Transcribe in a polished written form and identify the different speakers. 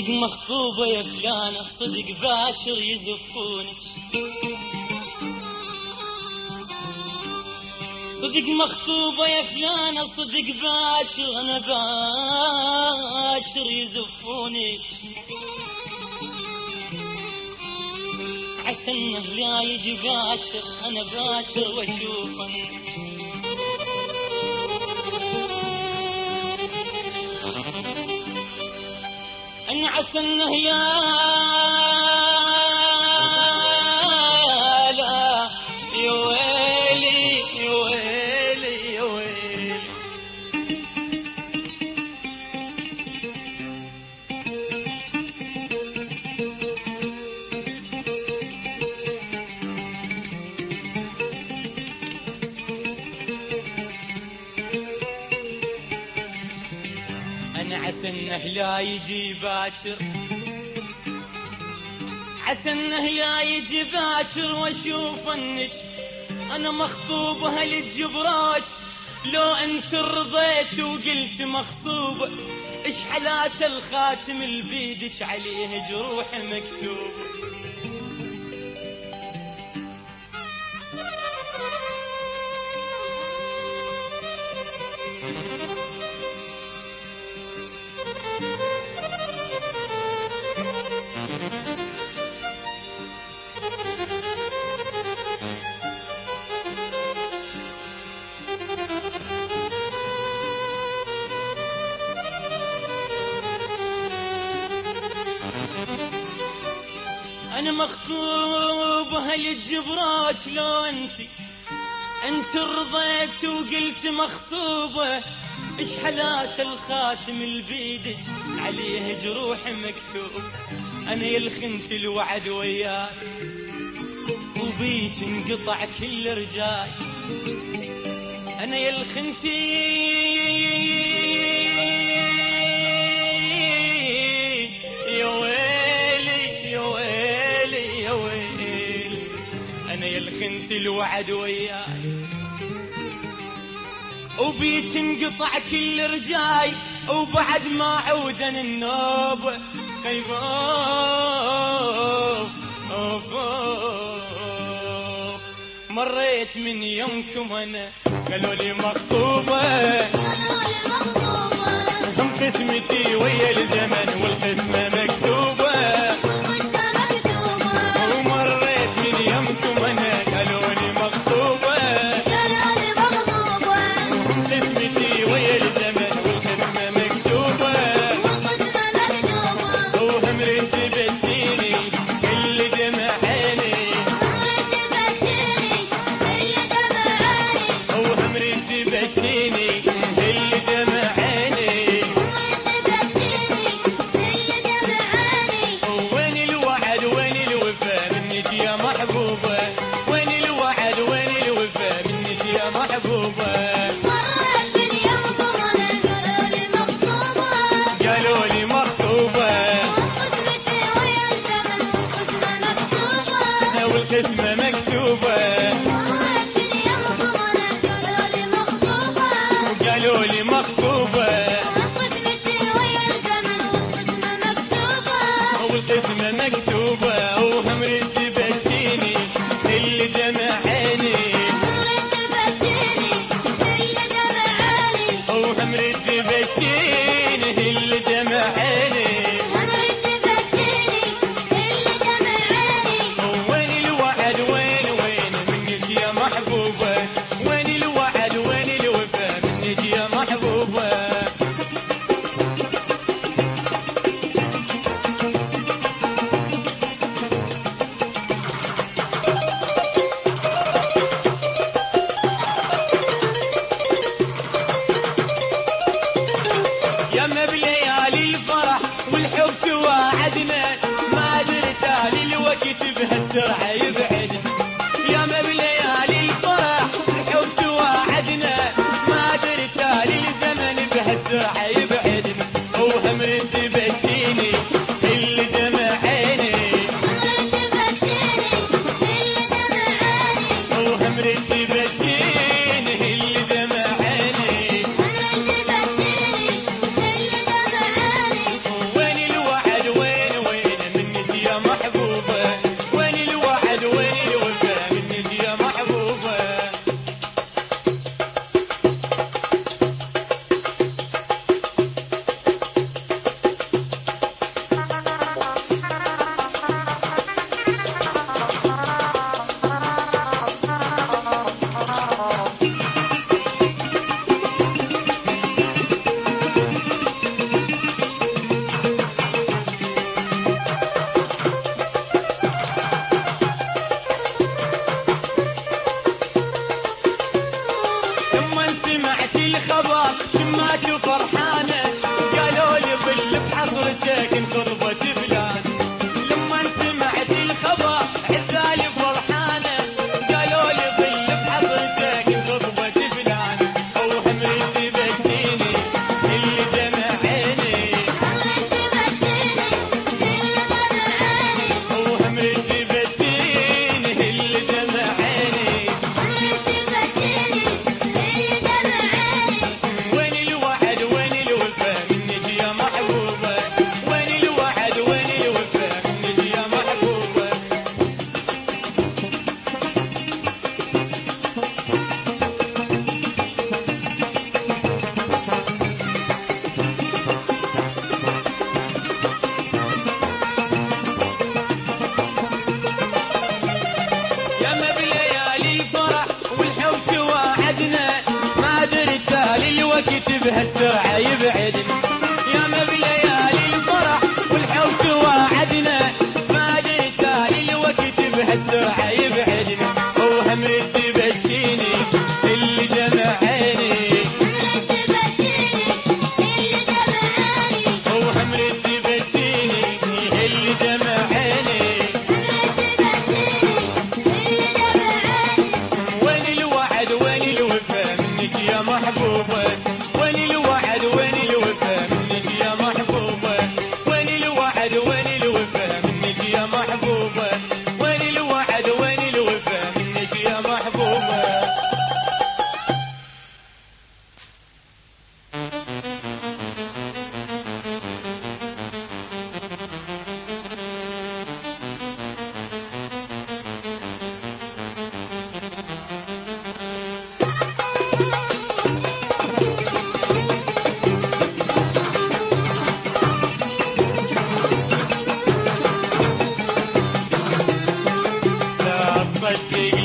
Speaker 1: صدق مخطوبة يا فلانة، صدق باكر يزفونك، صدق مخطوبة يا فلانة، صدق باكر أنا باكر يزفونك، عسى إنه لا يجي باكر أنا باكر وأشوفك. أنا عسى إنه يا لا يا ويلي يا ويلي يا ويلي. أنا عسى إنه لا يجي باكر، عسى إنه لا يجي باكر وأشوف إنك أنا مخطوبة للجبراج. لو أنت رضيت وقلت مخصوبة، إيش حالات الخاتم اللي بيدك عليه جروح مكتوبة. أنا مخطوبة للجبراج. لو أنت رضيت وقلت مخصوبة، إيش حالات الخاتم اللي بيدك عليه جروح مكتوب. أنا يا الخنت الوعد وياي وبيك انقطع كل رجاي. أنا يا الخنتي يا ويلي يا ويلي يا ويلي. أنا يا الخنت الوعد وياي وبيك انقطع كل رجاي، وبعد ما عودا النوبة خيف مريت من يومكم أنا قالوا لي مخطوبة، هم قسمتي ويا الزمن والقسمة مكتوبة. ومريت من يومكم أنا قالوا لي مخطوبة، هم قسمتي ويا الزمن والقسمة مكتوبة. وهم رتبتيني كل دمع عيني، وهم رتبتيني كل دمع عيني. وين الوعد وين الوفا منك يا محبوبة، وين الوعد وين الوفا منك يا محبوبة.
Speaker 2: مرت من يومكم أنا قالوا لي مخطوبة،
Speaker 1: قالوا لي مخطوبة
Speaker 2: وقسمتي ويا الزمن والقسمة مكتوبة.
Speaker 1: والقسمة مكتوبة.
Speaker 2: مرت من يومكم أنا قالوا لي مخطوبة،
Speaker 1: قالوا لي مخطوبة
Speaker 2: وقسمتي ويا الزمن والقسمة مكتوبة.
Speaker 1: والقسمة مكتوبة. وهم رتبتيني اللي دمع عيني،
Speaker 2: رتبتيني اللي دمع عيني،
Speaker 1: وهم رتبتيني اللي دمع عيني.
Speaker 2: رتبتيني اللي دمع عيني.
Speaker 1: وين الوعد وين من الخبر شمات فرحانة قالوا لي ظل بحصرتك انقضبت فلان لما سمعت الخبر عزالي فرحانة قالوا لي ظل بحصرتك انقضبت فلان اوهم ريت بجيني اللي دمع عيني اوهم ريت بجيني اللي دمع عيني وين الوعد وين الوفا منك يا محبوبة وين الوعد وين الوفا منك يا محبوبة ياما بليالي الفرح والحب تواعدنا ما درت الوقت بهالساعة يبعدنا ياما بليالي الفرح والحب تواعدنا ما درت الوقت بهالساعة يبعدنا اوهم رد بجيني اللي دمع عيني اوهم رد بجيني اللي دمع عيني وين الوعد وين الوفا منك يا محبوبة وين الوعد وين الوفا منك يا محبوبة وين الوعد وين الوفا منك يا محبوبة وين الوعد وين الوفا منك يا محبوبة لا تصدق